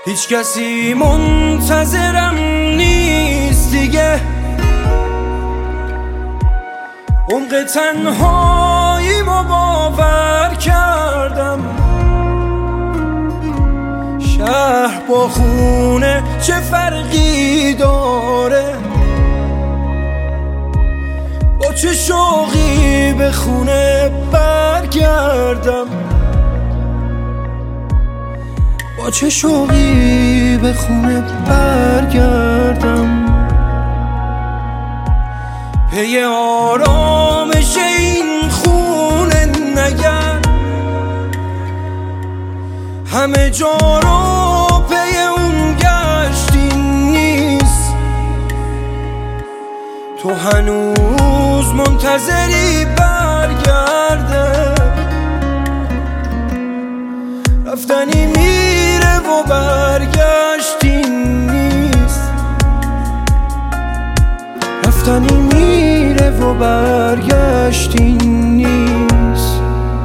هیچ کسی منتظرم نیست دیگه، عمق تنهاییمو باور کردم. شهر با خونه چه فرقی داره، با چه شوقی به خونه برگردم، با چه شوقی به خونه برگردم. پی آرامش این خونه نگرد، همه جا رو پی اون گشتی نیست. تو هنوز منتظری برگرده، رفتنی میره و برگشتی نیست. رفتنی میره و برگشتی نیست.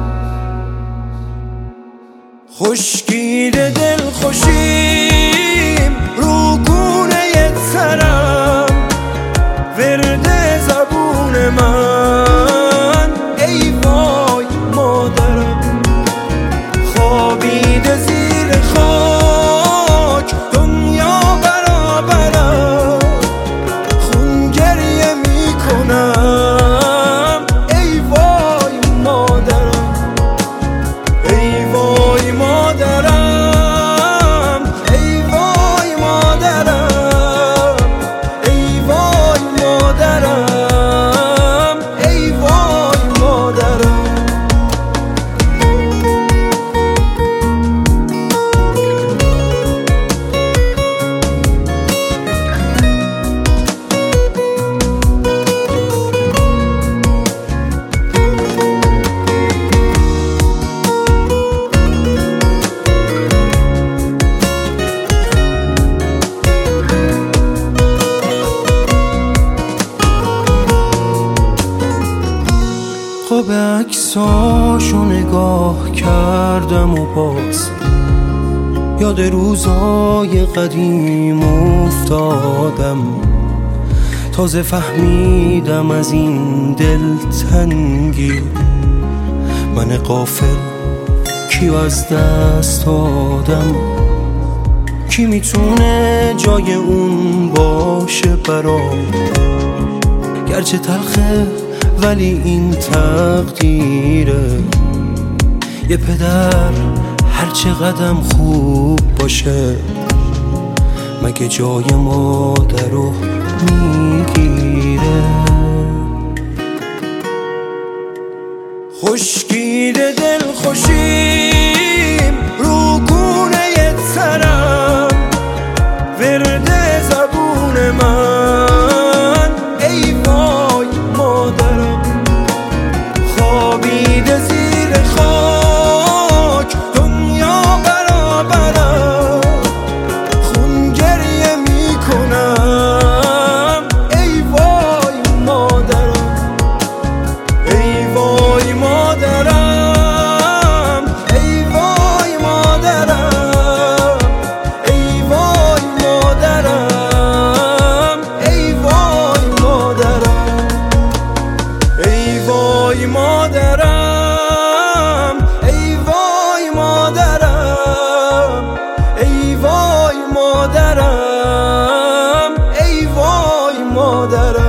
خشکیده دل خوشیم رو گونه ترم، ورد زبون من ای وای مادرم. خوابیده زیر خاک دنیا برابرم، خون گریه میکنم ای وای مادرم. ای وای مادرم، ای وای مادرم، ای وای مادرم، ای وای مادرم. به عکساشو نگاه کردم و باز یاد روزای قدیم افتادم. تازه فهمیدم از این دلتنگی من غافل کیو از دست دادم. کی میتونه جای اون باشه برام؟ گرچه تلخه ولی این تقدیره. یه پدر هرچه قدم خوب باشه مگه جای مادر رو میگیره. خشکیده دل خوشیم رو گونه ترم، ورد زبون من ای وای مادرم. خوابیده زیر خاک دنیا برابرم، خون گریه میکنم ای وای مادرم. ای وای مادرم، ای وای مادرم، ای وای مادرم، ای وای مادرم. ای وای مادرم، ای وای مادرم، ای وای مادرم، ای وای مادرم.